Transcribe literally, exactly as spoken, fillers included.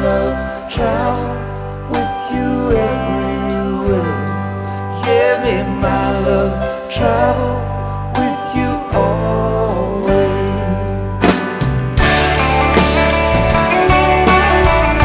love, travel with you everywhere. Yeah, may my love travel